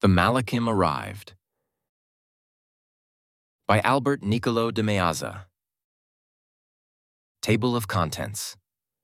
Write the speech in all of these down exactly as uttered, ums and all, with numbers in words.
The Malachim Arrived by Albert Niccolò de Meazza. Table of Contents.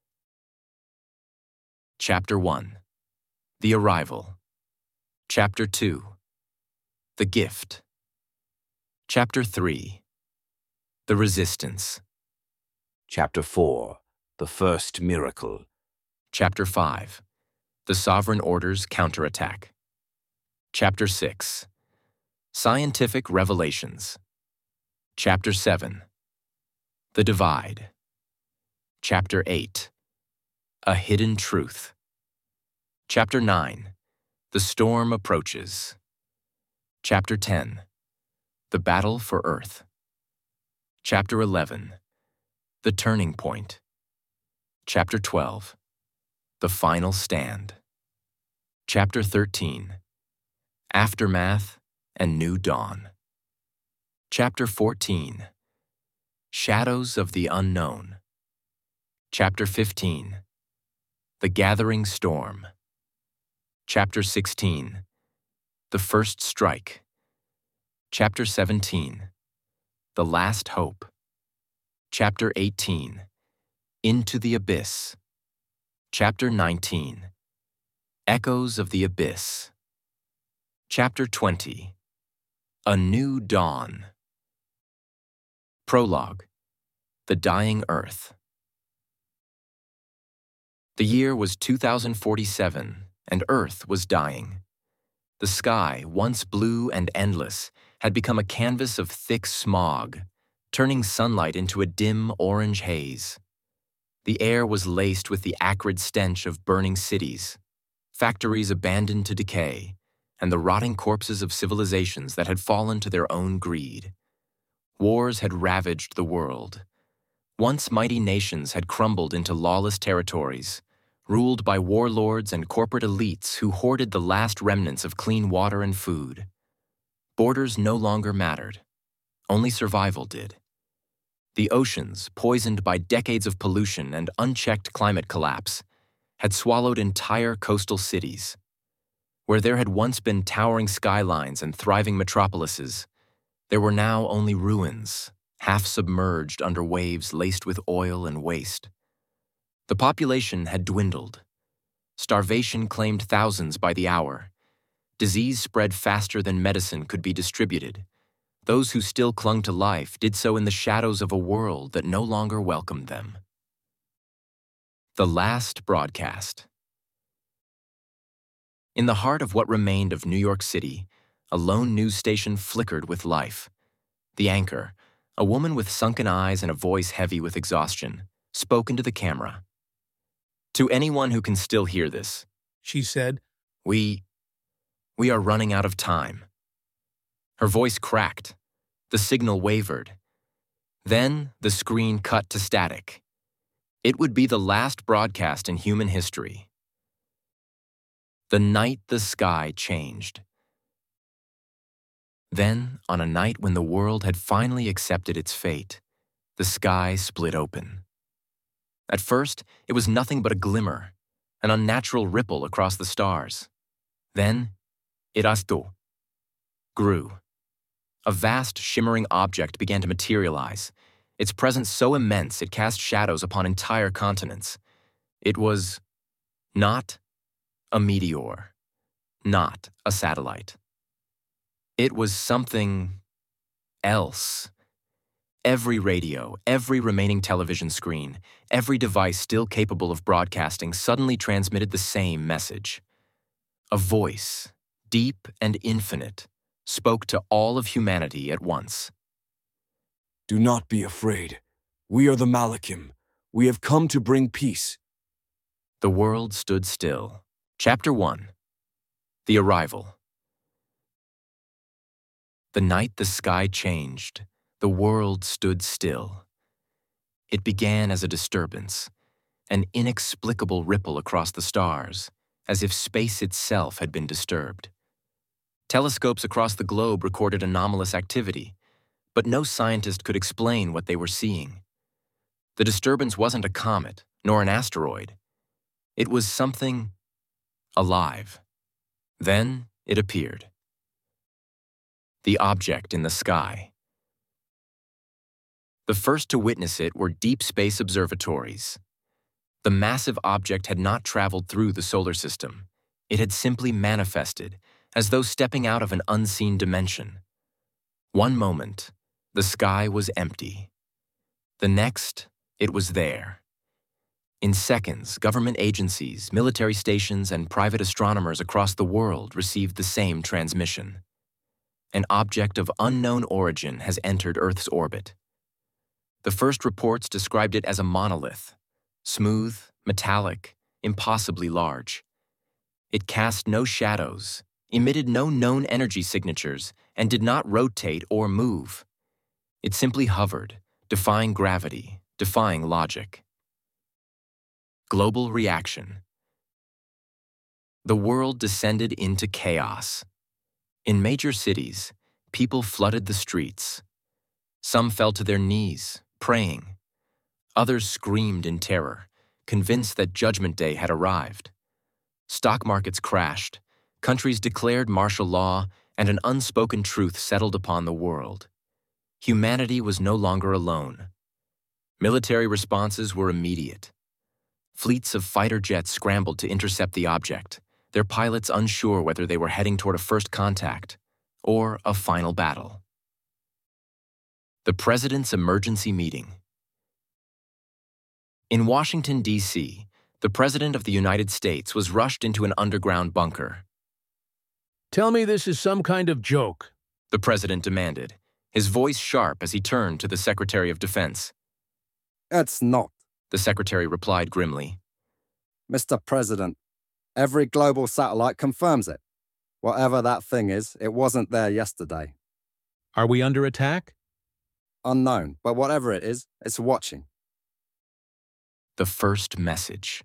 Chapter one. The Arrival. Chapter two. The Gift. Chapter three. The Resistance. Chapter four. The First Miracle. Chapter five. The Sovereign Order's Counterattack. Chapter six. Scientific Revelations. Chapter seven. The Divide. Chapter eight. A Hidden Truth. Chapter nine. The Storm Approaches. Chapter ten. The Battle for Earth. Chapter eleven. The Turning Point. Chapter twelve. The Final Stand. Chapter thirteen. Aftermath and New Dawn. Chapter fourteen. Shadows of the Unknown. Chapter fifteen. The Gathering Storm. Chapter sixteen. The First Strike. Chapter seventeen. The Last Hope. Chapter eighteen. Into the Abyss. Chapter nineteen. Echoes of the Abyss. Chapter twenty. A New Dawn. Prologue. The Dying Earth. The year was two thousand forty-seven, and Earth was dying. The sky, once blue and endless, had become a canvas of thick smog, turning sunlight into a dim orange haze. The air was laced with the acrid stench of burning cities, factories abandoned to decay, and the rotting corpses of civilizations that had fallen to their own greed. Wars had ravaged the world. Once mighty nations had crumbled into lawless territories, ruled by warlords and corporate elites who hoarded the last remnants of clean water and food. Borders no longer mattered. Only survival did. The oceans, poisoned by decades of pollution and unchecked climate collapse, had swallowed entire coastal cities. Where there had once been towering skylines and thriving metropolises, there were now only ruins, half submerged under waves laced with oil and waste. The population had dwindled. Starvation claimed thousands by the hour. Disease spread faster than medicine could be distributed. Those who still clung to life did so in the shadows of a world that no longer welcomed them. The Last Broadcast. In the heart of what remained of New York City, a lone news station flickered with life. The anchor, a woman with sunken eyes and a voice heavy with exhaustion, spoke into the camera. To anyone who can still hear this, she said, we, we are running out of time. Her voice cracked. The signal wavered. Then the screen cut to static. It would be the last broadcast in human history. The night the sky changed. Then, on a night when the world had finally accepted its fate, the sky split open. At first, it was nothing but a glimmer, an unnatural ripple across the stars. Then, it asto, grew. A vast, shimmering object began to materialize, its presence so immense it cast shadows upon entire continents. It was not a meteor, not a satellite. It was something else. Every radio, every remaining television screen, every device still capable of broadcasting suddenly transmitted the same message. A voice, deep and infinite, spoke to all of humanity at once. Do not be afraid. We are the Malachim. We have come to bring peace. The world stood still. Chapter one. The Arrival. The night the sky changed, the world stood still. It began as a disturbance, an inexplicable ripple across the stars, as if space itself had been disturbed. Telescopes across the globe recorded anomalous activity, but no scientist could explain what they were seeing. The disturbance wasn't a comet, nor an asteroid. It was something alive. Then it appeared. the object in the sky. The first to witness it were deep space observatories. The massive object had not traveled through the solar system. It had simply manifested, as though stepping out of an unseen dimension. One moment, the sky was empty. The next, it was there. In seconds, government agencies, military stations, and private astronomers across the world received the same transmission. An object of unknown origin has entered Earth's orbit. The first reports described it as a monolith, smooth, metallic, impossibly large. It cast no shadows, emitted no known energy signatures, and did not rotate or move. It simply hovered, defying gravity, defying logic. Global reaction. The world descended into chaos. In major cities, people flooded the streets. Some fell to their knees, praying. Others screamed in terror, convinced that Judgment Day had arrived. Stock markets crashed, countries declared martial law, and an unspoken truth settled upon the world. Humanity was no longer alone. Military responses were immediate. Fleets of fighter jets scrambled to intercept the object, their pilots unsure whether they were heading toward a first contact or a final battle. The President's Emergency Meeting. In Washington, D C, the President of the United States was rushed into an underground bunker. Tell me this is some kind of joke, the President demanded, his voice sharp as he turned to the Secretary of Defense. It's not, the Secretary replied grimly. Mister President, every global satellite confirms it. Whatever that thing is, it wasn't there yesterday. Are we under attack? Unknown, but whatever it is, it's watching. The first message.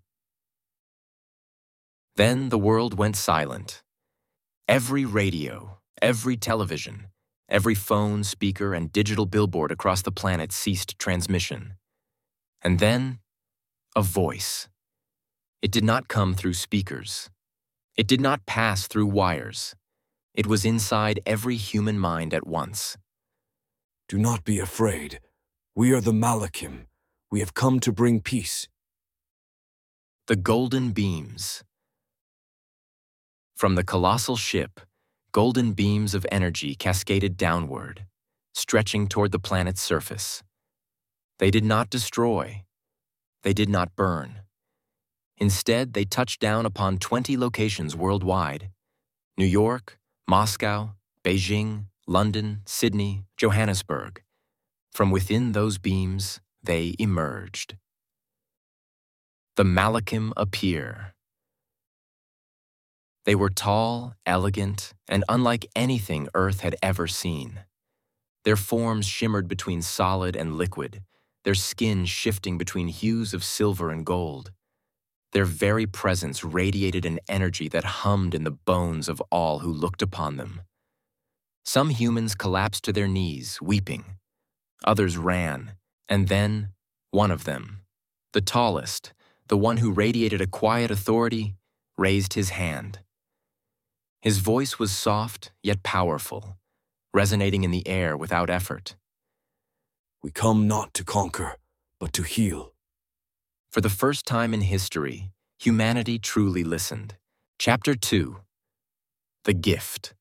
Then the world went silent. Every radio, every television, every phone, speaker, and digital billboard across the planet ceased transmission. And then, a voice. It did not come through speakers. It did not pass through wires. It was inside every human mind at once. Do not be afraid. We are the Malachim. We have come to bring peace. The golden beams. From the colossal ship, golden beams of energy cascaded downward, stretching toward the planet's surface. They did not destroy. They did not burn. Instead, they touched down upon twenty locations worldwide: New York, Moscow, Beijing, London, Sydney, Johannesburg. From within those beams, they emerged. The Malachim appear. They were tall, elegant, and unlike anything Earth had ever seen. Their forms shimmered between solid and liquid, their skin shifting between hues of silver and gold. Their very presence radiated an energy that hummed in the bones of all who looked upon them. Some humans collapsed to their knees, weeping. Others ran, and then, one of them, the tallest, the one who radiated a quiet authority, raised his hand. His voice was soft yet powerful, resonating in the air without effort. We come not to conquer, but to heal. For the first time in history, humanity truly listened. Chapter two. The Gift.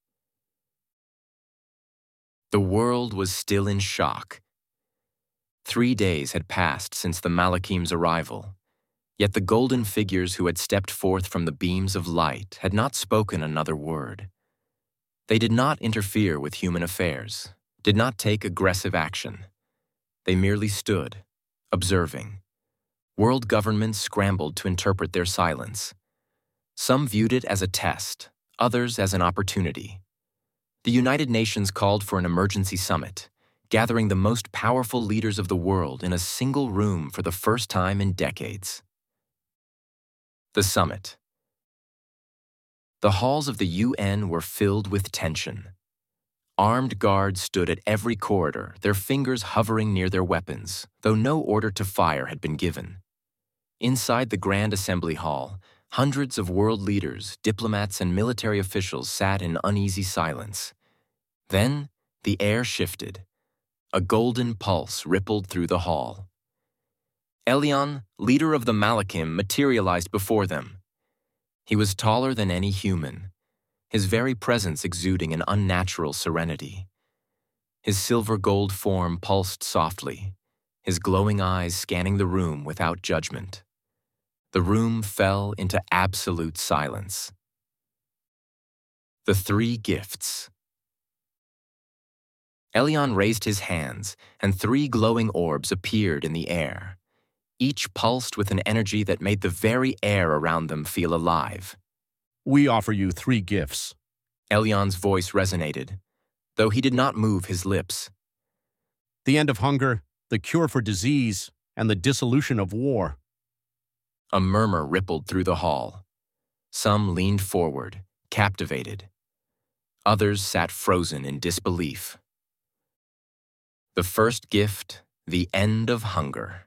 The world was still in shock. Three days had passed since the Malachim's arrival, yet the golden figures who had stepped forth from the beams of light had not spoken another word. They did not interfere with human affairs, did not take aggressive action. They merely stood, observing. World governments scrambled to interpret their silence. Some viewed it as a test, others as an opportunity. The United Nations called for an emergency summit, gathering the most powerful leaders of the world in a single room for the first time in decades. The summit. The halls of the U N were filled with tension. Armed guards stood at every corridor, their fingers hovering near their weapons, though no order to fire had been given. Inside the Grand Assembly Hall, hundreds of world leaders, diplomats, and military officials sat in uneasy silence. Then the air shifted. A golden pulse rippled through the hall. Elyon, leader of the Malakim, materialized before them. He was taller than any human, his very presence exuding an unnatural serenity. His silver-gold form pulsed softly, his glowing eyes scanning the room without judgment. The room fell into absolute silence. The Three Gifts. Elyon raised his hands, and three glowing orbs appeared in the air. Each pulsed with an energy that made the very air around them feel alive. We offer you three gifts. Elyon's voice resonated, though he did not move his lips. The end of hunger, the cure for disease, and the dissolution of war. A murmur rippled through the hall. Some leaned forward, captivated. Others sat frozen in disbelief. The first gift, the end of hunger.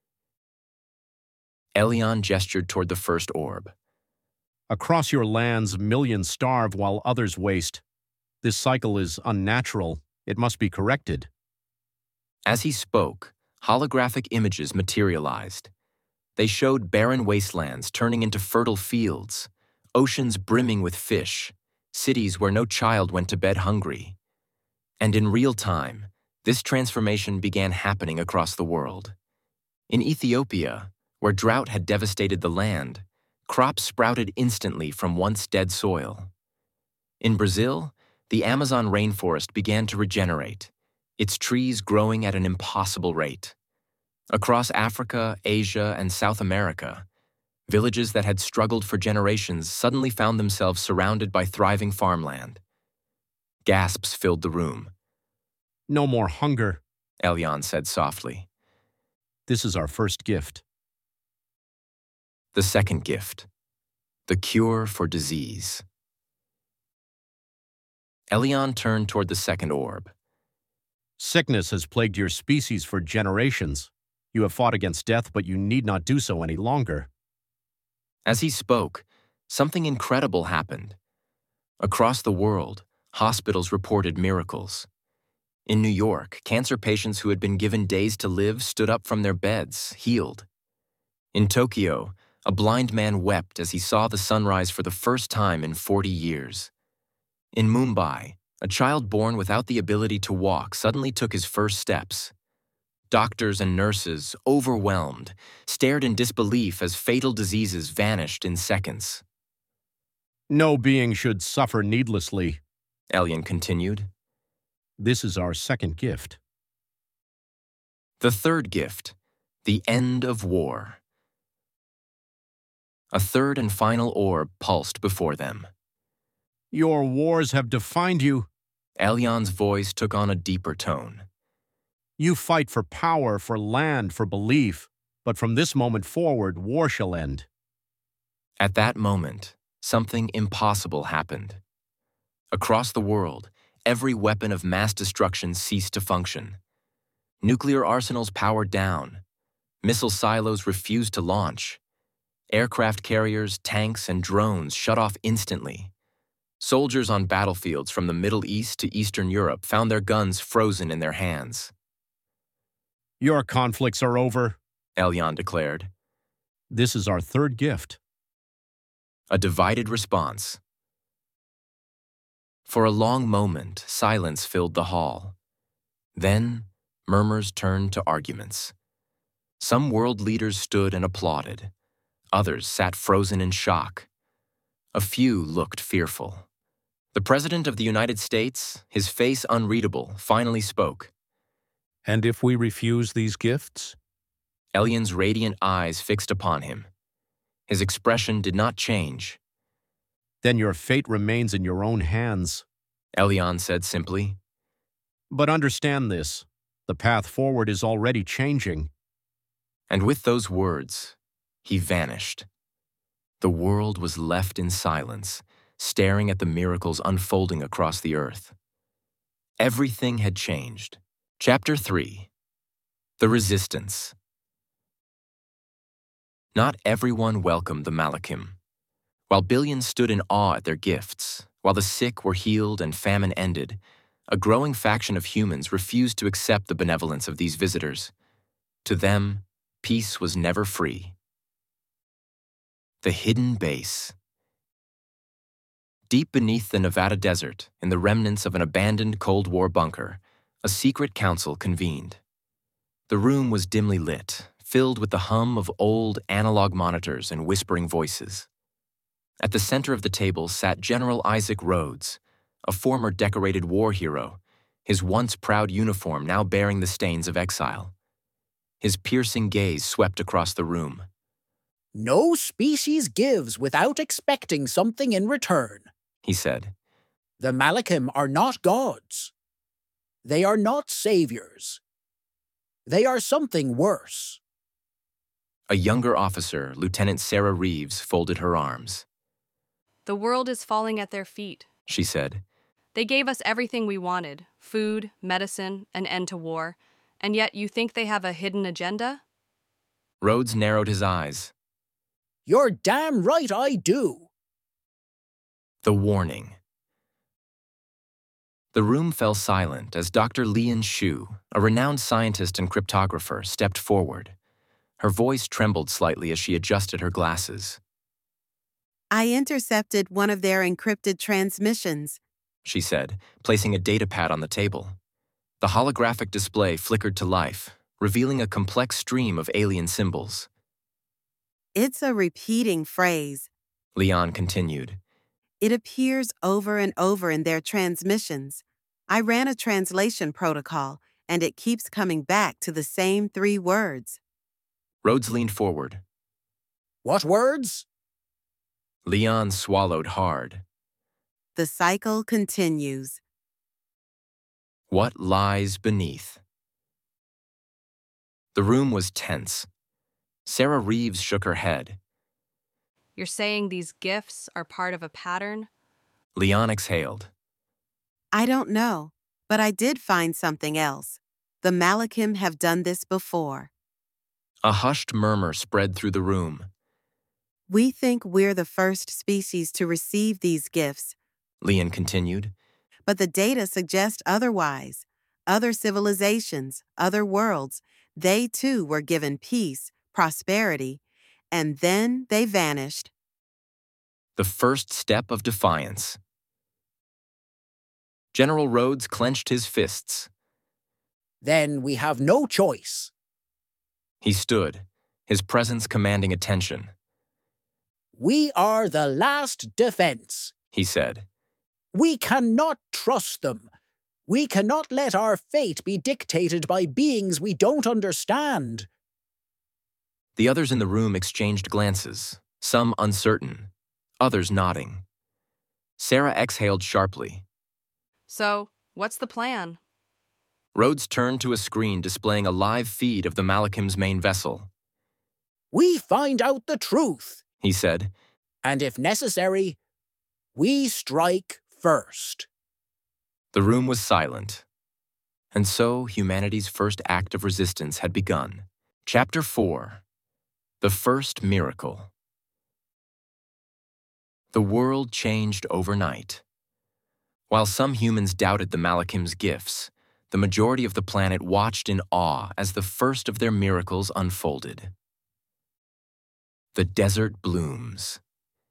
Elyon gestured toward the first orb. Across your lands, millions starve while others waste. This cycle is unnatural. It must be corrected. As he spoke, holographic images materialized. They showed barren wastelands turning into fertile fields, oceans brimming with fish, cities where no child went to bed hungry. And in real time, this transformation began happening across the world. In Ethiopia, where drought had devastated the land, crops sprouted instantly from once dead soil. In Brazil, the Amazon rainforest began to regenerate, its trees growing at an impossible rate. Across Africa, Asia, and South America, villages that had struggled for generations suddenly found themselves surrounded by thriving farmland. Gasps filled the room. No more hunger, Elyon said softly. This is our first gift. The second gift, the cure for disease. Elyon turned toward the second orb. Sickness has plagued your species for generations. You have fought against death, but you need not do so any longer. As he spoke, something incredible happened. Across the world, hospitals reported miracles. In New York, cancer patients who had been given days to live stood up from their beds, healed. In Tokyo, a blind man wept as he saw the sunrise for the first time in forty years. In Mumbai, a child born without the ability to walk suddenly took his first steps. Doctors and nurses, overwhelmed, stared in disbelief as fatal diseases vanished in seconds. No being should suffer needlessly, Elyon continued. This is our second gift. The third gift, the end of war. A third and final orb pulsed before them. Your wars have defined you. Elyon's voice took on a deeper tone. You fight for power, for land, for belief, but from this moment forward, war shall end. At that moment, something impossible happened. Across the world, every weapon of mass destruction ceased to function. Nuclear arsenals powered down. Missile silos refused to launch. Aircraft carriers, tanks, and drones shut off instantly. Soldiers on battlefields from the Middle East to Eastern Europe found their guns frozen in their hands. Your conflicts are over, Elyon declared. This is our third gift. A divided response. For a long moment, silence filled the hall. Then, murmurs turned to arguments. Some world leaders stood and applauded. Others sat frozen in shock. A few looked fearful. The President of the United States, his face unreadable, finally spoke. And if we refuse these gifts? Elyon's radiant eyes fixed upon him. His expression did not change. Then your fate remains in your own hands, Elyon said simply. But understand this, the path forward is already changing. And with those words, he vanished. The world was left in silence, staring at the miracles unfolding across the earth. Everything had changed. Chapter three. The Resistance. Not everyone welcomed the Malakim. While billions stood in awe at their gifts, while the sick were healed and famine ended, a growing faction of humans refused to accept the benevolence of these visitors. To them, peace was never free. The Hidden Base. Deep beneath the Nevada desert, in the remnants of an abandoned Cold War bunker, a secret council convened. The room was dimly lit, filled with the hum of old analog monitors and whispering voices. At the center of the table sat General Isaac Rhodes, a former decorated war hero, his once proud uniform now bearing the stains of exile. His piercing gaze swept across the room. "No species gives without expecting something in return," he said. "The Malachim are not gods. They are not saviors. They are something worse." A younger officer, Lieutenant Sarah Reeves, folded her arms. "The world is falling at their feet," she said. "They gave us everything we wanted, food, medicine, an end to war, and yet you think they have a hidden agenda?" Rhodes narrowed his eyes. "You're damn right I do." The warning. The room fell silent as Doctor Lian Shu, a renowned scientist and cryptographer, stepped forward. Her voice trembled slightly as she adjusted her glasses. "I intercepted one of their encrypted transmissions," she said, placing a datapad on the table. The holographic display flickered to life, revealing a complex stream of alien symbols. "It's a repeating phrase," Leon continued. "It appears over and over in their transmissions. I ran a translation protocol, and it keeps coming back to the same three words." Rhodes leaned forward. "What words?" Leon swallowed hard. "The cycle continues." What lies beneath? The room was tense. Sarah Reeves shook her head. "You're saying these gifts are part of a pattern?" Leon exhaled. "I don't know, but I did find something else. The Malachim have done this before." A hushed murmur spread through the room. "We think we're the first species to receive these gifts," Leon continued. "but the data suggest otherwise. Other civilizations, other worlds, they too were given peace, prosperity, and then they vanished." The first step of defiance. General Rhodes clenched his fists. "Then we have no choice." He stood, his presence commanding attention. "We are the last defense," he said. "We cannot trust them. We cannot let our fate be dictated by beings we don't understand." The others in the room exchanged glances, some uncertain, others nodding. Sarah exhaled sharply. "So, what's the plan?" Rhodes turned to a screen displaying a live feed of the Malachim's main vessel. "We find out the truth," he said. "and if necessary, we strike first." The room was silent. And so humanity's first act of resistance had begun. Chapter four. The First Miracle. The world changed overnight. While some humans doubted the Malachim's gifts, the majority of the planet watched in awe as the first of their miracles unfolded. The desert blooms.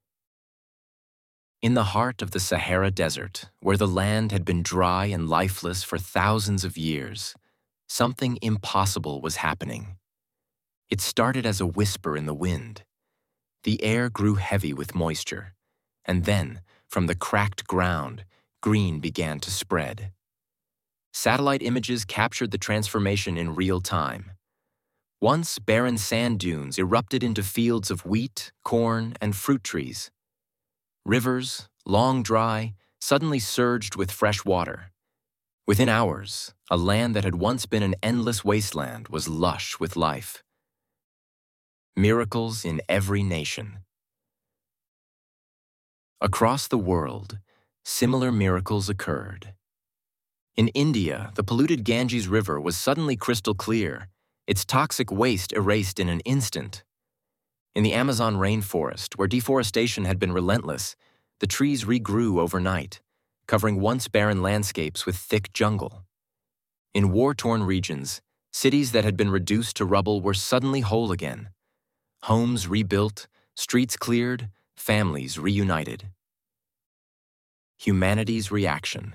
In the heart of the Sahara Desert, where the land had been dry and lifeless for thousands of years, something impossible was happening. It started as a whisper in the wind. The air grew heavy with moisture, and then, from the cracked ground, green began to spread. Satellite images captured the transformation in real time. Once barren sand dunes erupted into fields of wheat, corn, and fruit trees. Rivers, long dry, suddenly surged with fresh water. Within hours, a land that had once been an endless wasteland was lush with life. Miracles in every nation. Across the world, similar miracles occurred. In India, the polluted Ganges River was suddenly crystal clear, its toxic waste erased in an instant. In the Amazon rainforest, where deforestation had been relentless, the trees regrew overnight, covering once barren landscapes with thick jungle. In war-torn regions, cities that had been reduced to rubble were suddenly whole again. Homes rebuilt, streets cleared, families reunited. Humanity's reaction.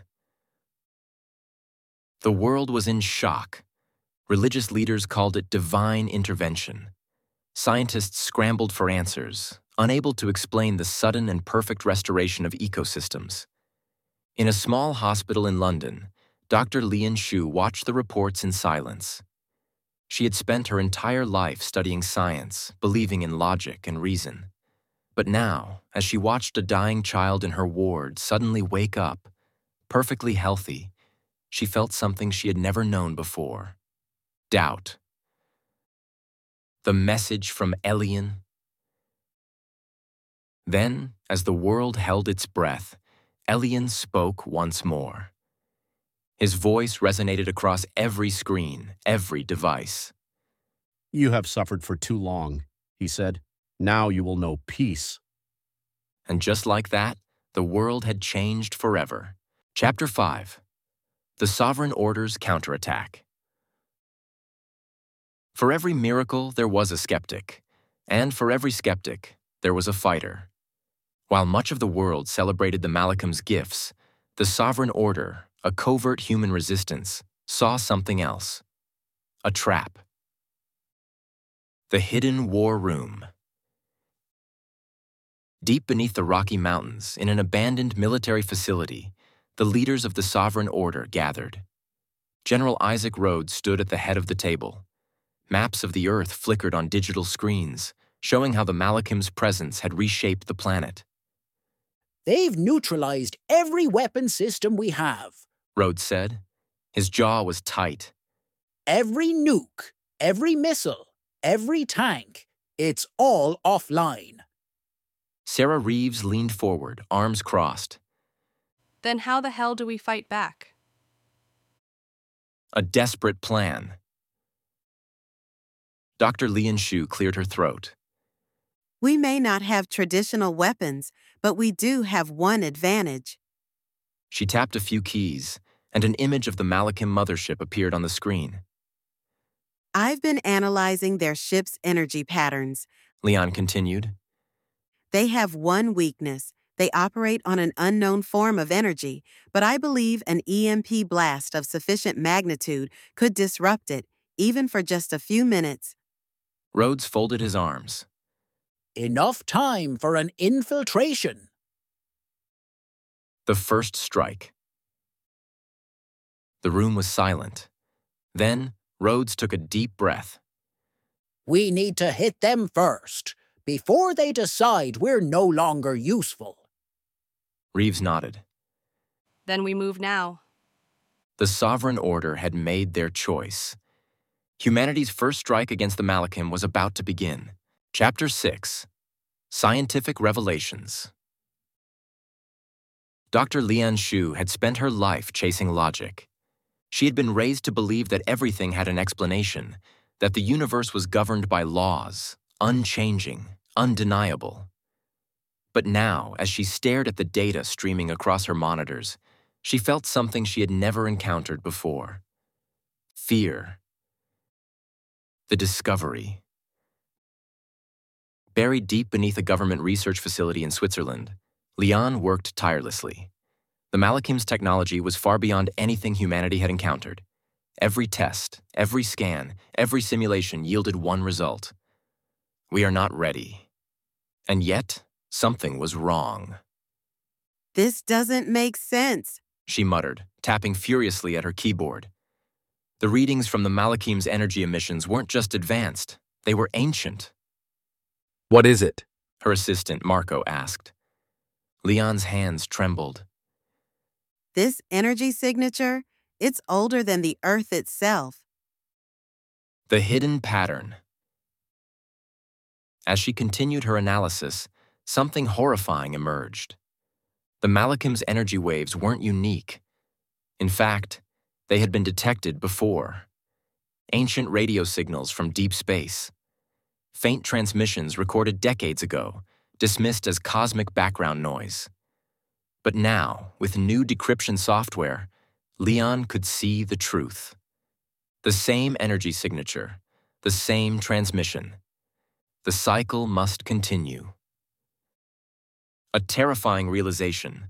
The world was in shock. Religious leaders called it divine intervention. Scientists scrambled for answers, unable to explain the sudden and perfect restoration of ecosystems. In a small hospital in London, Doctor Lian Shu watched the reports in silence. She had spent her entire life studying science, believing in logic and reason. But now, as she watched a dying child in her ward suddenly wake up, perfectly healthy, she felt something she had never known before. Doubt. The message from Elian. Then, as the world held its breath, Elian spoke once more. His voice resonated across every screen, every device. You have suffered for too long, he said. Now you will know peace. And just like that, the world had changed forever. Chapter five. The Sovereign Order's Counterattack. For every miracle, there was a skeptic, and for every skeptic, there was a fighter. While much of the world celebrated the Malakim's gifts, the Sovereign Order, a covert human resistance, saw something else. A trap. The Hidden War Room. Deep beneath the Rocky Mountains, in an abandoned military facility, the leaders of the Sovereign Order gathered. General Isaac Rhodes stood at the head of the table. Maps of the Earth flickered on digital screens, showing how the Malakim's presence had reshaped the planet. They've neutralized every weapon system we have. Rhodes said. His jaw was tight. Every nuke, every missile, every tank, it's all offline. Sarah Reeves leaned forward, arms crossed. Then how the hell do we fight back? A desperate plan. Doctor Lian Shu cleared her throat. We may not have traditional weapons, but we do have one advantage. She tapped a few keys, and an image of the Malakim mothership appeared on the screen. I've been analyzing their ship's energy patterns. Leon continued. They have one weakness. They operate on an unknown form of energy, but I believe an E M P blast of sufficient magnitude could disrupt it, even for just a few minutes. Rhodes folded his arms. Enough time for an infiltration. The first strike. The room was silent. Then, Rhodes took a deep breath. We need to hit them first, before they decide we're no longer useful. Reeves nodded. Then we move now. The Sovereign Order had made their choice. Humanity's first strike against the Malakim was about to begin. Chapter six. Scientific Revelations. Doctor Lian Shu had spent her life chasing logic. She had been raised to believe that everything had an explanation, that the universe was governed by laws, unchanging, undeniable. But now, as she stared at the data streaming across her monitors, she felt something she had never encountered before. Fear. The discovery. Buried deep beneath a government research facility in Switzerland, Lian worked tirelessly. The Malakim's technology was far beyond anything humanity had encountered. Every test, every scan, every simulation yielded one result. We are not ready. And yet, something was wrong. This doesn't make sense, she muttered, tapping furiously at her keyboard. The readings from the Malakim's energy emissions weren't just advanced, they were ancient. What is it? Her assistant, Marco, asked. Leon's hands trembled. This energy signature, it's older than the Earth itself. The hidden pattern. As she continued her analysis, something horrifying emerged. The Malakim's energy waves weren't unique. In fact, they had been detected before. Ancient radio signals from deep space. Faint transmissions recorded decades ago, dismissed as cosmic background noise. But now, with new decryption software, Leon could see the truth. The same energy signature, the same transmission. The cycle must continue. A terrifying realization.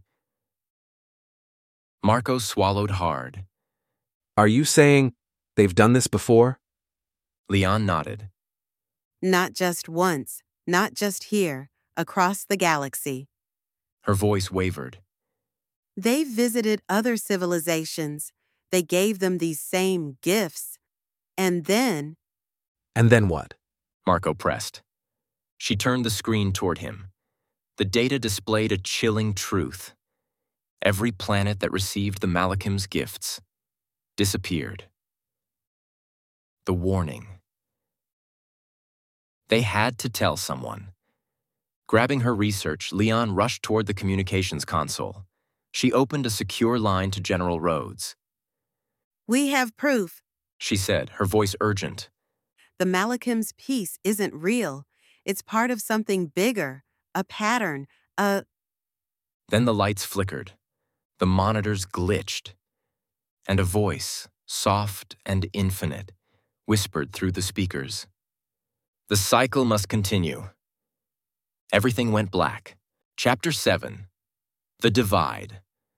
Marco swallowed hard. Are you saying they've done this before? Leon nodded. Not just once, not just here, across the galaxy. Her voice wavered. They visited other civilizations. They gave them these same gifts. And then... And then what? Marco pressed. She turned the screen toward him. The data displayed a chilling truth. Every planet that received the Malachim's gifts disappeared. The warning. They had to tell someone. Grabbing her research, Leon rushed toward the communications console. She opened a secure line to General Rhodes. We have proof, she said, her voice urgent. The Malachim's piece isn't real. It's part of something bigger, a pattern, a... Then the lights flickered. The monitors glitched. And a voice, soft and infinite, whispered through the speakers. The cycle must continue. Everything went black. Chapter seven. The Divide.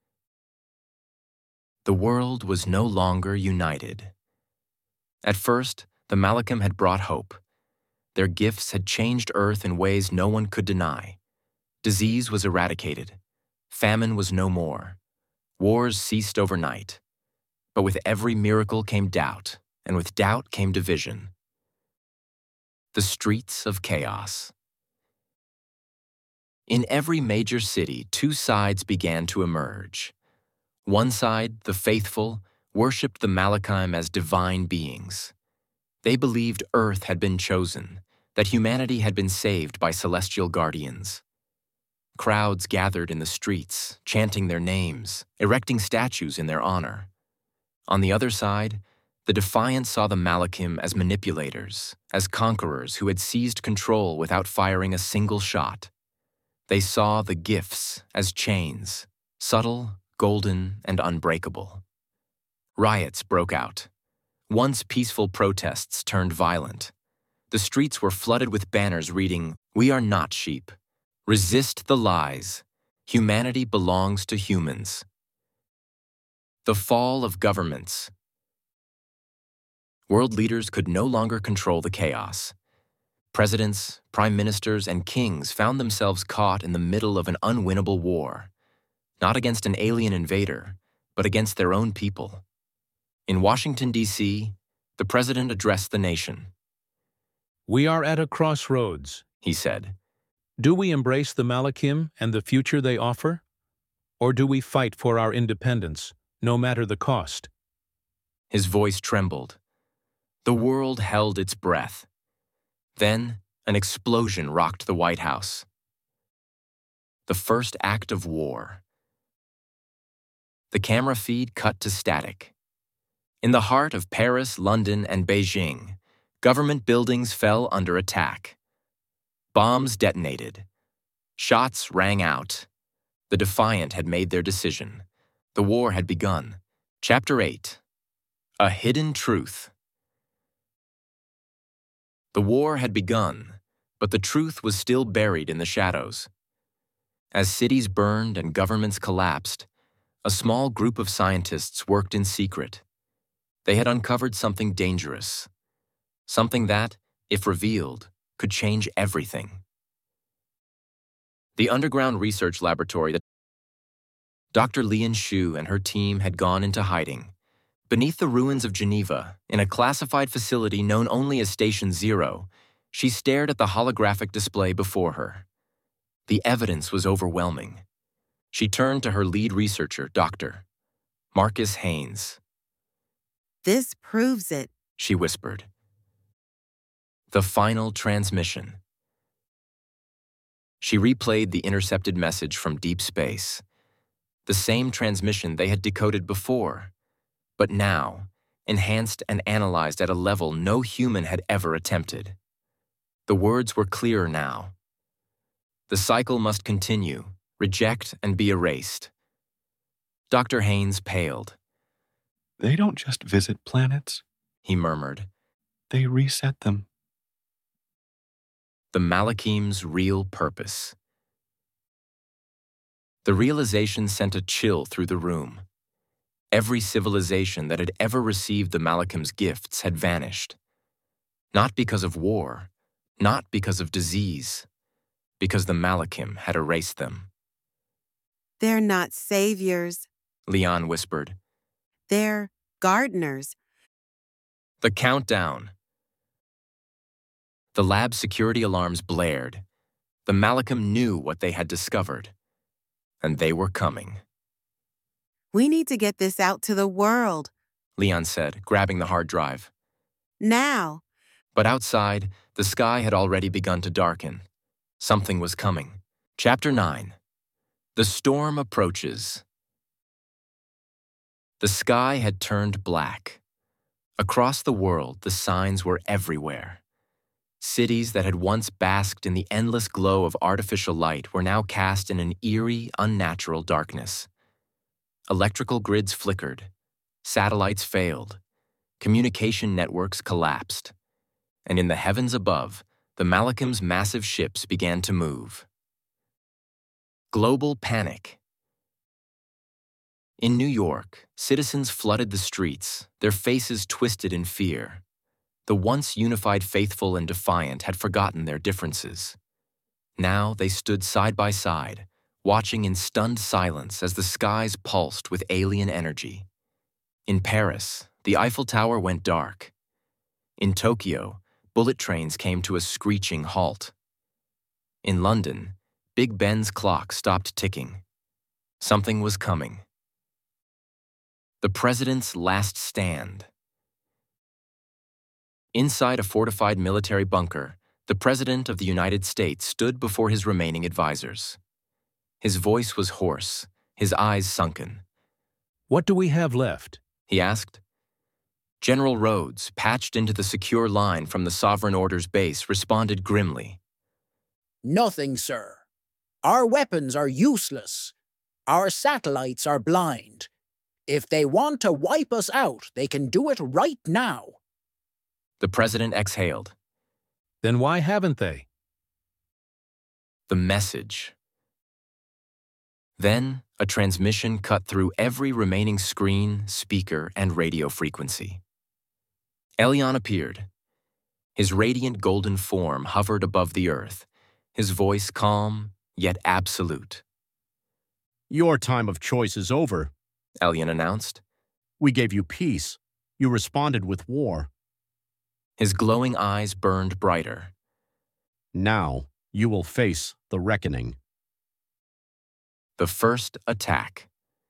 The world was no longer united. At first, the Malachim had brought hope. Their gifts had changed Earth in ways no one could deny. Disease was eradicated. Famine was no more. Wars ceased overnight. But with every miracle came doubt, and with doubt came division. The streets of chaos. In every major city, two sides began to emerge. One side, the faithful, worshipped the Malachim as divine beings. They believed Earth had been chosen, that humanity had been saved by celestial guardians. Crowds gathered in the streets, chanting their names, erecting statues in their honor. On the other side, the Defiant saw the Malachim as manipulators, as conquerors who had seized control without firing a single shot. They saw the gifts as chains, subtle, golden, and unbreakable. Riots broke out. Once peaceful protests turned violent. The streets were flooded with banners reading, "We are not sheep. Resist the lies. Humanity belongs to humans." The fall of governments. World leaders could no longer control the chaos. Presidents, prime ministers, and kings found themselves caught in the middle of an unwinnable war, not against an alien invader, but against their own people. In Washington, D C, the president addressed the nation. We are at a crossroads, he said. Do we embrace the Malachim and the future they offer? Or do we fight for our independence, no matter the cost? His voice trembled. The world held its breath. Then, an explosion rocked the White House. The first act of war. The camera feed cut to static. In the heart of Paris, London, and Beijing, government buildings fell under attack. Bombs detonated. Shots rang out. The Defiant had made their decision. The war had begun. Chapter eight. A Hidden Truth. The war had begun, but the truth was still buried in the shadows. As cities burned and governments collapsed, a small group of scientists worked in secret. They had uncovered something dangerous, something that, if revealed, could change everything. The underground research laboratory that Doctor Lian Shu and her team had gone into hiding. Beneath the ruins of Geneva, in a classified facility known only as Station Zero, she stared at the holographic display before her. The evidence was overwhelming. She turned to her lead researcher, Doctor Marcus Haynes. This proves it, she whispered. The final transmission. She replayed the intercepted message from deep space. The same transmission they had decoded before, but now, enhanced and analyzed at a level no human had ever attempted. The words were clearer now. The cycle must continue, reject and be erased. Doctor Haynes paled. They don't just visit planets, He murmured. they reset them. The Malachim's real purpose. The realization sent a chill through the room. Every civilization that had ever received the Malachim's gifts had vanished. Not because of war, not because of disease, because the Malachim had erased them. They're not saviors. Leon whispered. They're gardeners. The countdown. The lab security alarms blared. The Malachim knew what they had discovered, and they were coming. We need to get this out to the world. Leon said, grabbing the hard drive. Now. But outside, the sky had already begun to darken. Something was coming. Chapter nine. The storm approaches. The sky had turned black. Across the world, the signs were everywhere. Cities that had once basked in the endless glow of artificial light were now cast in an eerie, unnatural darkness. Electrical grids flickered. Satellites failed. Communication networks collapsed. And in the heavens above, the Malachim's massive ships began to move. Global panic. In New York, citizens flooded the streets, their faces twisted in fear. The once unified faithful and defiant had forgotten their differences. Now they stood side by side, watching in stunned silence as the skies pulsed with alien energy. In Paris, the Eiffel Tower went dark. In Tokyo, bullet trains came to a screeching halt. In London, Big Ben's clock stopped ticking. Something was coming. The President's last stand. Inside a fortified military bunker, the President of the United States stood before his remaining advisors. His voice was hoarse, his eyes sunken. What do we have left? He asked. General Rhodes, patched into the secure line from the Sovereign Order's base, responded grimly. Nothing, sir. Our weapons are useless. Our satellites are blind. If they want to wipe us out, they can do it right now. The President exhaled. Then why haven't they? The message. Then, a transmission cut through every remaining screen, speaker, and radio frequency. Elion appeared. His radiant golden form hovered above the earth, his voice calm, yet absolute. Your time of choice is over, Elion announced. We gave you peace. You responded with war. His glowing eyes burned brighter. Now, you will face the reckoning. The first attack.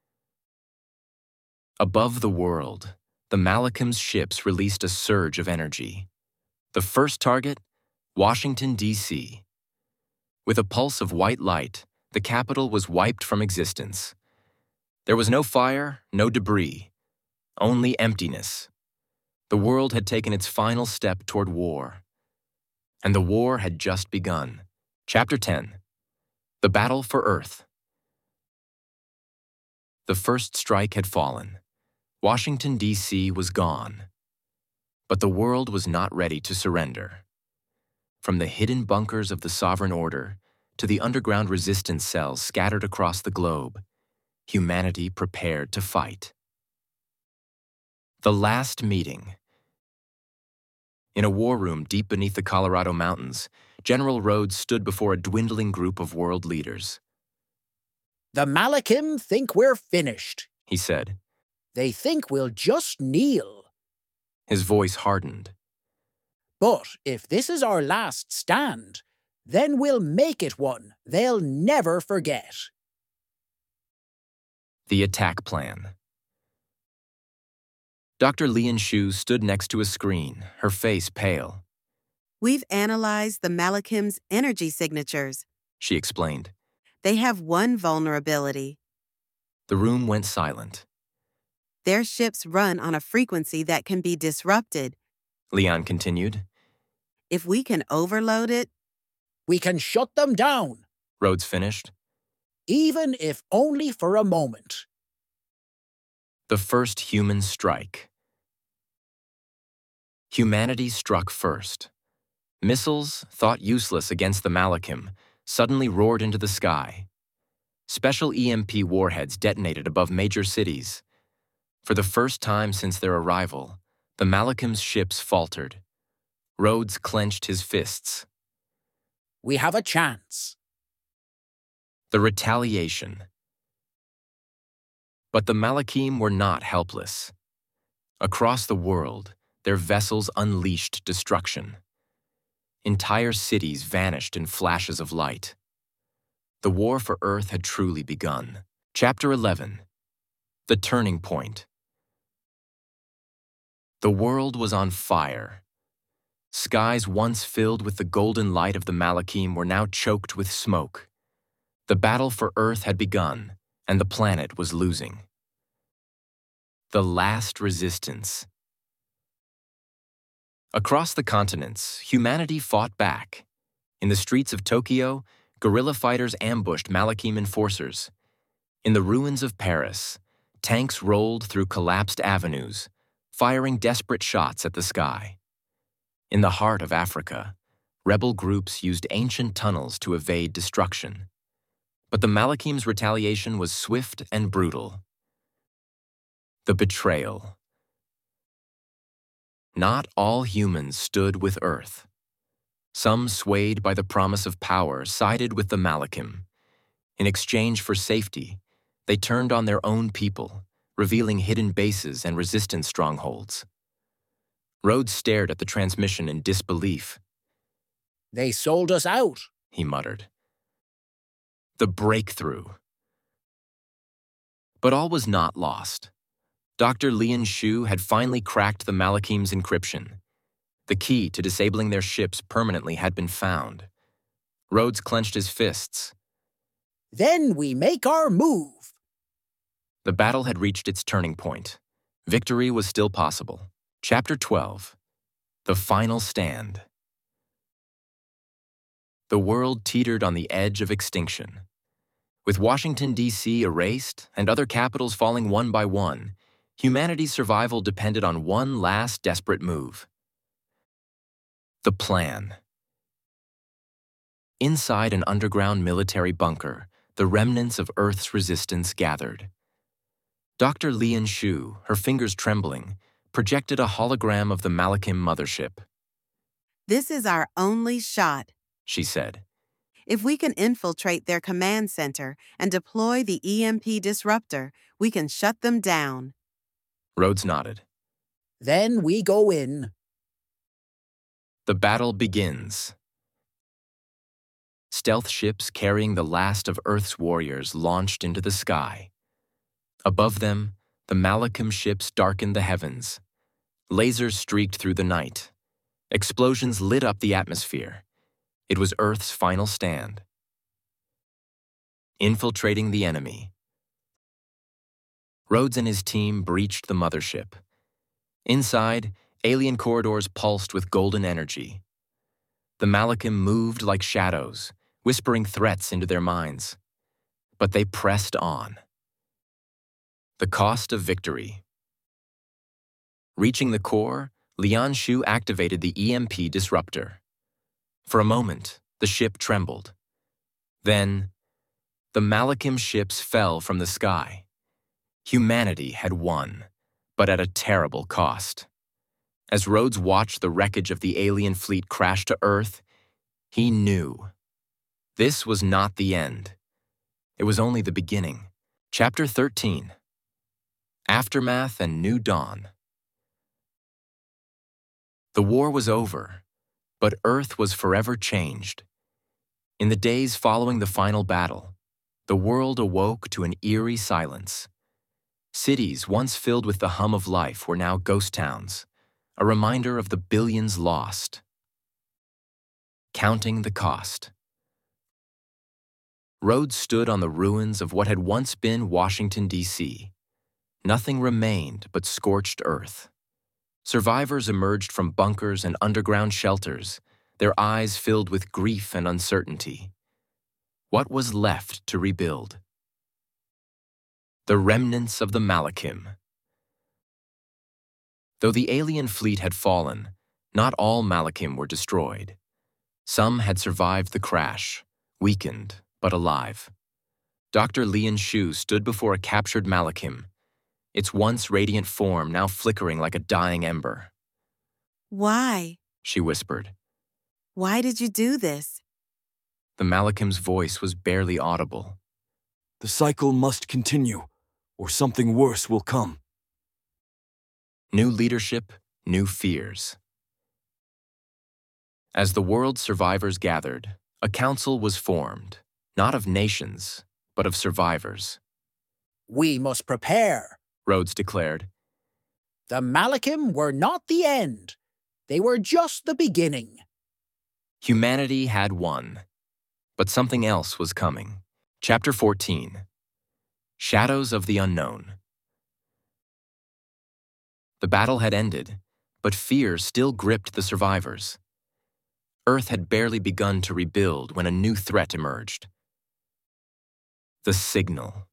Above the world, the Malachim's ships released a surge of energy. The first target, Washington, D C With a pulse of white light, the capital was wiped from existence. There was no fire, no debris, only emptiness. The world had taken its final step toward war. And the war had just begun. Chapter ten. The Battle for Earth. The first strike had fallen. Washington, D C was gone. But the world was not ready to surrender. From the hidden bunkers of the Sovereign Order to the underground resistance cells scattered across the globe, humanity prepared to fight. The last meeting. In a war room deep beneath the Colorado mountains, General Rhodes stood before a dwindling group of world leaders. The Malachim think we're finished, He said. They think we'll just kneel. His voice hardened. But if this is our last stand, then we'll make it one they'll never forget. The attack plan. Doctor Lian Shu stood next to a screen, her face pale. We've analyzed the Malachim's energy signatures, She explained. They have one vulnerability. The room went silent. Their ships run on a frequency that can be disrupted. Leon continued. If we can overload it, we can shut them down, Rhodes finished. even if only for a moment. The first human strike. Humanity struck first. Missiles, thought useless against the Malachim, suddenly roared into the sky. Special E M P warheads detonated above major cities. For the first time since their arrival, the Malachim's ships faltered. Rhodes clenched his fists. We have a chance. The retaliation. But the Malachim were not helpless. Across the world, their vessels unleashed destruction. Entire cities vanished in flashes of light. The war for Earth had truly begun. Chapter eleven. The Turning Point. The world was on fire. Skies once filled with the golden light of the Malachim were now choked with smoke. The battle for Earth had begun, and the planet was losing. The last resistance. Across the continents, humanity fought back. In the streets of Tokyo, guerrilla fighters ambushed Malachim enforcers. In the ruins of Paris, tanks rolled through collapsed avenues, firing desperate shots at the sky. In the heart of Africa, rebel groups used ancient tunnels to evade destruction. But the Malachim's retaliation was swift and brutal. The betrayal. Not all humans stood with Earth. Some, swayed by the promise of power, sided with the Malachim. In exchange for safety, they turned on their own people, revealing hidden bases and resistance strongholds. Rhodes stared at the transmission in disbelief. They sold us out, he muttered. The breakthrough. But all was not lost. Doctor Lian Shu had finally cracked the Malachim's encryption. The key to disabling their ships permanently had been found. Rhodes clenched his fists. Then we make our move. The battle had reached its turning point. Victory was still possible. Chapter twelve. The Final Stand. The world teetered on the edge of extinction. With Washington, D C erased and other capitals falling one by one, humanity's survival depended on one last desperate move. The plan. Inside an underground military bunker, the remnants of Earth's resistance gathered. Doctor Lian Shu, her fingers trembling, projected a hologram of the Malachim mothership. This is our only shot, she said. If we can infiltrate their command center and deploy the E M P disruptor, we can shut them down. Rhodes nodded. Then we go in. The battle begins. Stealth ships carrying the last of Earth's warriors launched into the sky. Above them, the Malachim ships darkened the heavens. Lasers streaked through the night. Explosions lit up the atmosphere. It was Earth's final stand. Infiltrating the enemy. Rhodes and his team breached the mothership. Inside, alien corridors pulsed with golden energy. The Malachim moved like shadows, whispering threats into their minds. But they pressed on. The cost of victory. Reaching the core, Lian Shu activated the E M P disruptor. For a moment, the ship trembled. Then, the Malachim ships fell from the sky. Humanity had won, but at a terrible cost. As Rhodes watched the wreckage of the alien fleet crash to Earth, he knew. This was not the end. It was only the beginning. Chapter thirteen. Aftermath and New Dawn. The war was over, but Earth was forever changed. In the days following the final battle, the world awoke to an eerie silence. Cities once filled with the hum of life were now ghost towns, a reminder of the billions lost. Counting the cost. Rhodes stood on the ruins of what had once been Washington, D C Nothing remained but scorched earth. Survivors emerged from bunkers and underground shelters, their eyes filled with grief and uncertainty. What was left to rebuild? The remnants of the Malachim. Though the alien fleet had fallen, not all Malachim were destroyed. Some had survived the crash, weakened but alive. Doctor Lian Shu stood before a captured Malachim, its once radiant form now flickering like a dying ember. Why? She whispered. Why did you do this? The Malachim's voice was barely audible. The cycle must continue, or something worse will come. New leadership, new fears. As the world's survivors gathered, a council was formed, not of nations, but of survivors. We must prepare, Rhodes declared. The Malachim were not the end. They were just the beginning. Humanity had won, but something else was coming. Chapter fourteen. Shadows of the Unknown. The battle had ended, but fear still gripped the survivors. Earth had barely begun to rebuild when a new threat emerged. The signal.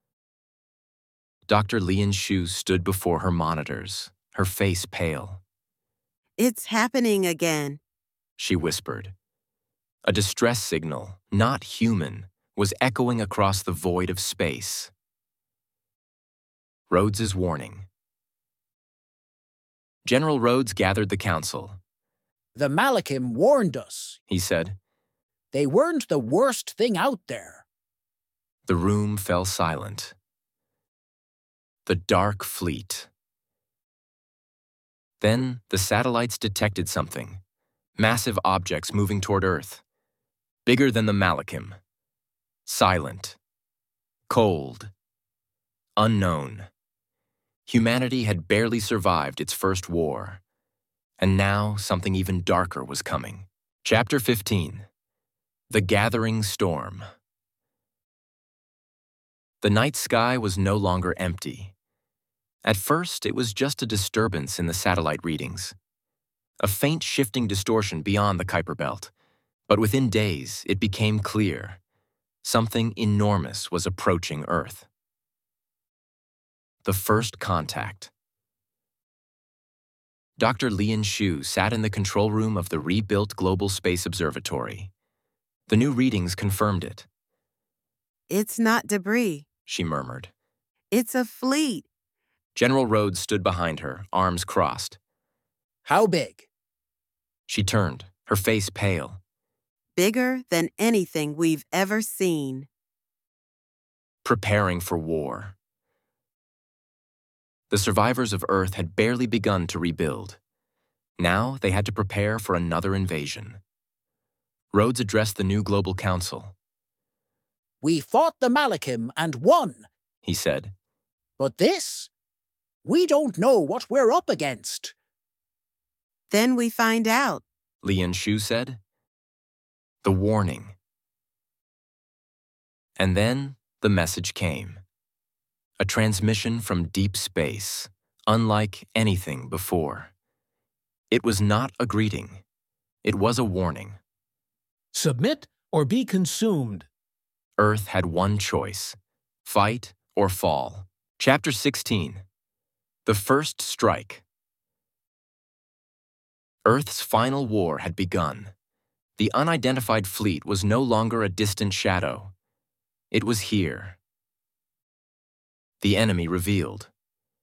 Doctor Lian Shu stood before her monitors, her face pale. It's happening again, she whispered. A distress signal, not human, was echoing across the void of space. Rhodes's warning. General Rhodes gathered the council. The Malachim warned us, he said. They weren't the worst thing out there. The room fell silent. The dark fleet. Then the satellites detected something. Massive objects moving toward Earth. Bigger than the Malachim. Silent. Cold. Unknown. Humanity had barely survived its first war. And now something even darker was coming. Chapter fifteen. The Gathering Storm. The night sky was no longer empty. At first, it was just a disturbance in the satellite readings. A faint shifting distortion beyond the Kuiper Belt. But within days, it became clear. Something enormous was approaching Earth. The first contact. Doctor Lian Shu sat in the control room of the rebuilt Global Space Observatory. The new readings confirmed it. It's not debris, she murmured. It's a fleet. General Rhodes stood behind her, arms crossed. How big? She turned, her face pale. Bigger than anything we've ever seen. Preparing for war. The survivors of Earth had barely begun to rebuild. Now they had to prepare for another invasion. Rhodes addressed the new Global Council. We fought the Malachim and won, he said. But this? We don't know what we're up against. Then we find out, Lian Shu said. The warning. And then the message came. A transmission from deep space, unlike anything before. It was not a greeting. It was a warning. Submit or be consumed. Earth had one choice, fight or fall. Chapter sixteen. The First Strike. Earth's final war had begun. The unidentified fleet was no longer a distant shadow. It was here. The enemy revealed.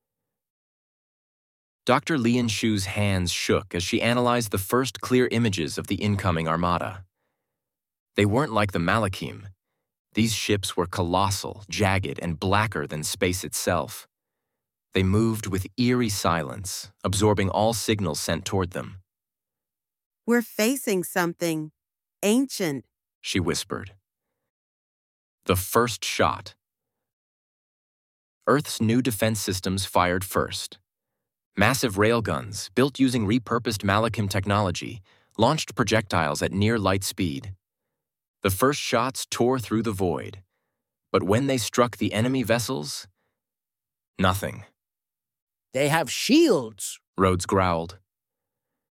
Doctor Lian Shu's hands shook as she analyzed the first clear images of the incoming armada. They weren't like the Malachim. These ships were colossal, jagged, and blacker than space itself. They moved with eerie silence, absorbing all signals sent toward them. We're facing something ancient, she whispered. The first shot. Earth's new defense systems fired first. Massive railguns, built using repurposed Malachim technology, launched projectiles at near light speed. The first shots tore through the void, but when they struck the enemy vessels, nothing. They have shields, Rhodes growled.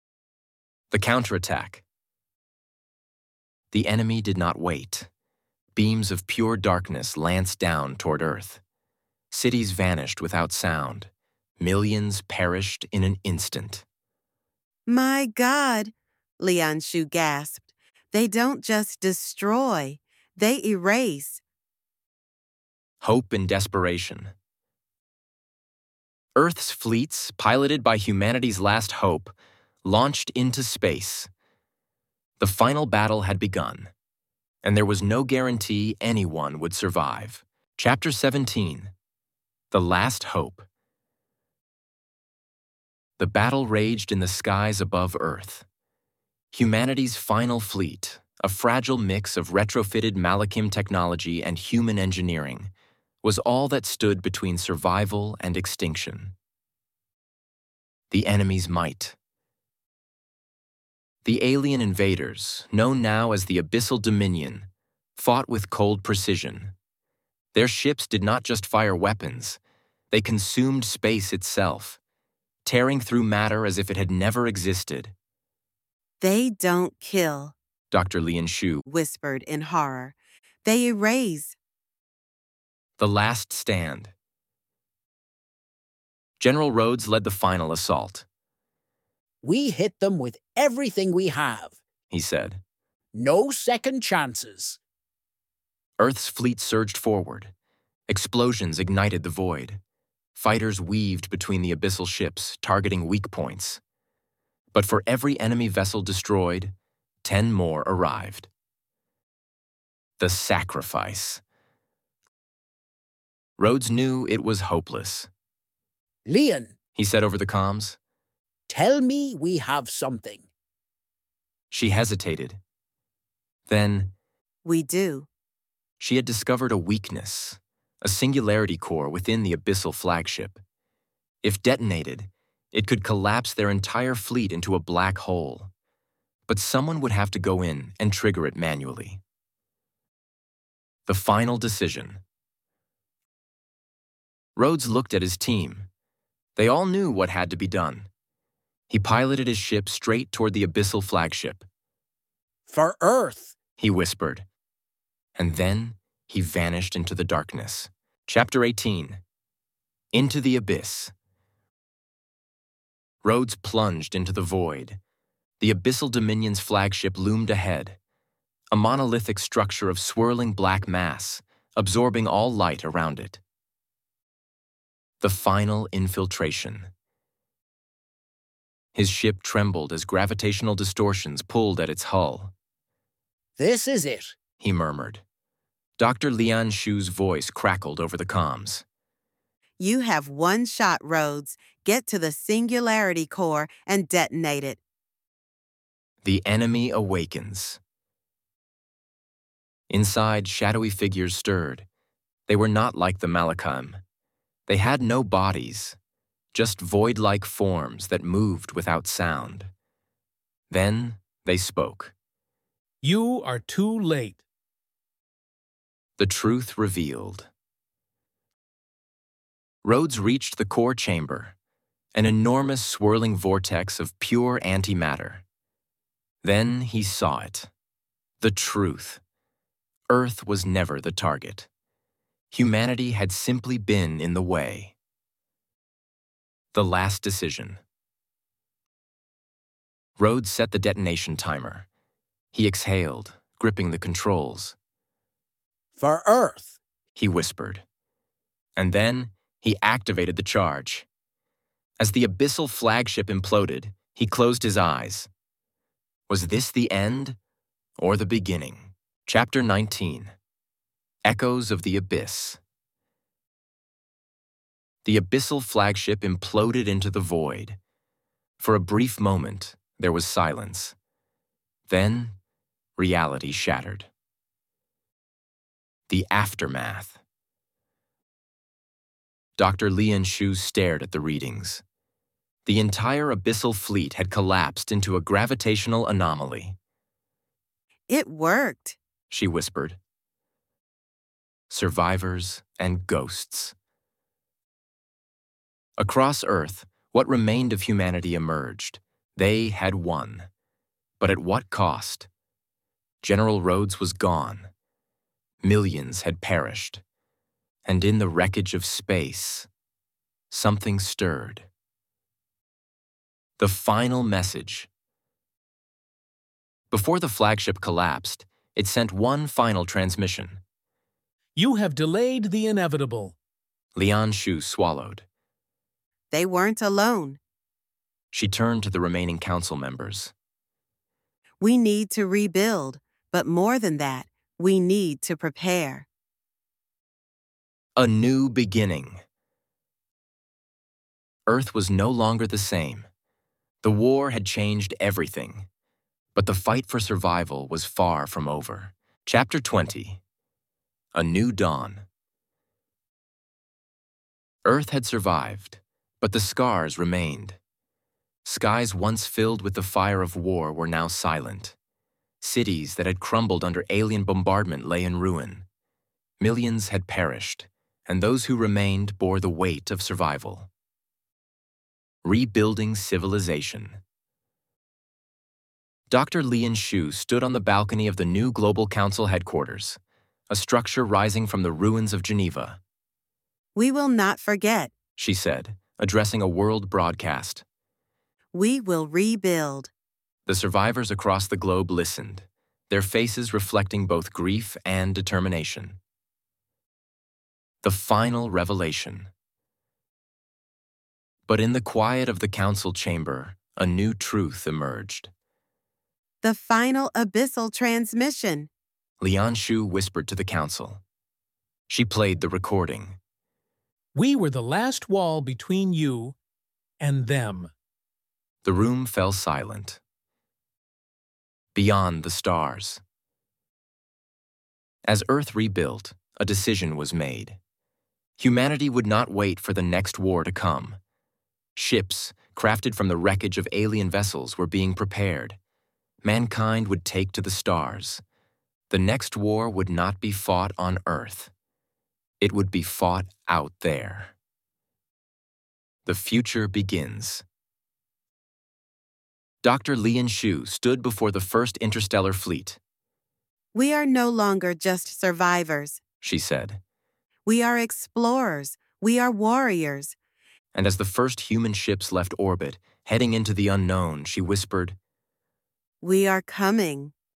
The counterattack. The enemy did not wait. Beams of pure darkness lanced down toward Earth. Cities vanished without sound. Millions perished in an instant. My God, Leon Shu gasped. They don't just destroy, they erase. Hope and desperation. Earth's fleets, piloted by humanity's last hope, launched into space. The final battle had begun, and there was no guarantee anyone would survive. Chapter seventeen. The Last Hope. The battle raged in the skies above Earth. Humanity's final fleet, a fragile mix of retrofitted Malachim technology and human engineering, was all that stood between survival and extinction. The enemy's might. The alien invaders, known now as the Abyssal Dominion, fought with cold precision. Their ships did not just fire weapons, they consumed space itself, tearing through matter as if it had never existed. They don't kill, Doctor Lian Shu whispered in horror. They erase. The last stand. General Rhodes led the final assault. We hit them with everything we have, he said. No second chances. Earth's fleet surged forward. Explosions ignited the void. Fighters weaved between the abyssal ships, targeting weak points. But for every enemy vessel destroyed, ten more arrived. The sacrifice. Rhodes knew it was hopeless. Leon, he said over the comms. Tell me we have something. She hesitated. Then, we do. She had discovered a weakness, a singularity core within the abyssal flagship. If detonated, it could collapse their entire fleet into a black hole. But someone would have to go in and trigger it manually. The final decision. Rhodes looked at his team. They all knew what had to be done. He piloted his ship straight toward the abyssal flagship. For Earth, he whispered. And then he vanished into the darkness. Chapter eighteen. Into the Abyss. Rhodes plunged into the void. The Abyssal Dominion's flagship loomed ahead, a monolithic structure of swirling black mass, absorbing all light around it. The final infiltration. His ship trembled as gravitational distortions pulled at its hull. This is it, he murmured. Doctor Lian Shu's voice crackled over the comms. You have one shot, Rhodes. Get to the singularity core and detonate it. The enemy awakens. Inside, shadowy figures stirred. They were not like the Malachim. They had no bodies, just void-like forms that moved without sound. Then they spoke. You are too late. The truth revealed. Rhodes reached the core chamber, an enormous swirling vortex of pure antimatter. Then he saw it. The truth. Earth was never the target. Humanity had simply been in the way. The last decision. Rhodes set the detonation timer. He exhaled, gripping the controls. For Earth, he whispered. And then he activated the charge. As the abyssal flagship imploded, he closed his eyes. Was this the end or the beginning? Chapter nineteen. Echoes of the Abyss. The abyssal flagship imploded into the void. For a brief moment, there was silence. Then, reality shattered. The aftermath. Doctor Lian Shu stared at the readings. The entire abyssal fleet had collapsed into a gravitational anomaly. It worked, she whispered. Survivors and ghosts. Across Earth, what remained of humanity emerged. They had won. But at what cost? General Rhodes was gone. Millions had perished. And in the wreckage of space, something stirred. The final message. Before the flagship collapsed, it sent one final transmission. You have delayed the inevitable. Lian Shu swallowed. They weren't alone. She turned to the remaining council members. We need to rebuild, but more than that, we need to prepare. A new beginning. Earth was no longer the same. The war had changed everything. But the fight for survival was far from over. Chapter twenty. A New Dawn. Earth had survived, but the scars remained. Skies once filled with the fire of war were now silent. Cities that had crumbled under alien bombardment lay in ruin. Millions had perished, and those who remained bore the weight of survival. Rebuilding civilization. Doctor Lian Shu stood on the balcony of the new Global Council headquarters, a structure rising from the ruins of Geneva. We will not forget, She said, addressing a world broadcast. We will rebuild. The survivors across the globe listened, their faces reflecting both grief and determination. The final revelation. But in the quiet of the council chamber, a new truth emerged. The final abyssal transmission. Lian Shu whispered to the council. She played the recording. We were the last wall between you and them. The room fell silent. Beyond the stars. As Earth rebuilt, a decision was made. Humanity would not wait for the next war to come. Ships, crafted from the wreckage of alien vessels, were being prepared. Mankind would take to the stars. The next war would not be fought on Earth. It would be fought out there. The future begins. Doctor Lian Shu stood before the first interstellar fleet. We are no longer just survivors, She said. We are explorers. We are warriors. And as the first human ships left orbit, heading into the unknown, she whispered, We are coming.